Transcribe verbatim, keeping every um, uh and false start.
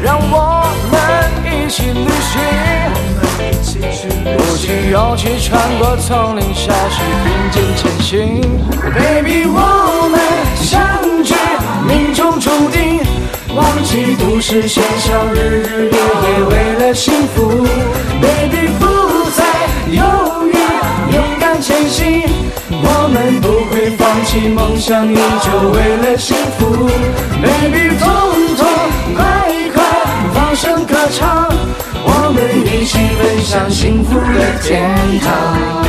让我们一起旅行，鼓起勇气穿过丛林小溪，并肩前行。Baby， 我们相聚，命中注定，忘记都市喧嚣，日日夜夜为了幸福。Baby， 不再犹豫，勇敢前行，我们不会放弃梦想，依旧为了幸福。Baby， 痛痛快快放声歌唱，我们一起奔向幸福的天堂。